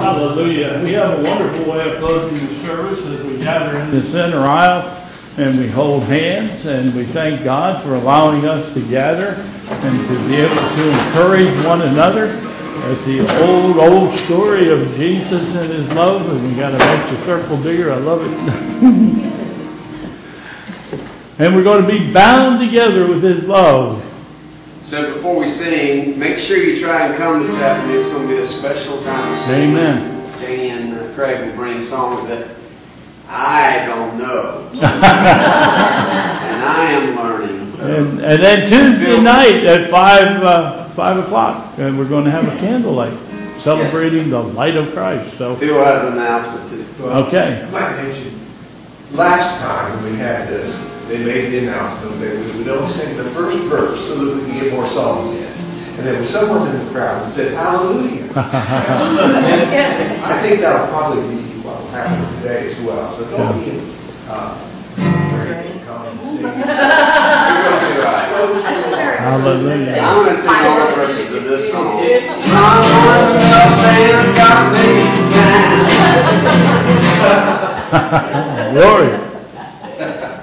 Hallelujah. We have a wonderful way of closing the service as we gather in the center aisle and we hold hands and we thank God for allowing us to gather and to be able to encourage one another. That's the old story of Jesus and His love, and we got to make the circle bigger. I love it. And we're going to be bound together with His love. So before we sing, make sure you try and come this afternoon. It's going to be a special time to sing. Amen. Janie and Craig will bring songs that I don't know. And I am learning. So. And then Tuesday night at 5 o'clock, and we're going to have a candlelight celebrating the light of Christ. So Phil has an announcement too. Well, okay. I'd like to mention, last time when we had this, they made the announcement that we would only sing the first verse so that we could get more songs in. And there was someone in the crowd who said, "Hallelujah." I think that'll probably be what will happen today as well. So don't be afraid to come and sing. You're going to do right. Hallelujah. I'm going to sing all the verses of this song. Santa's got to make it to town. Glory.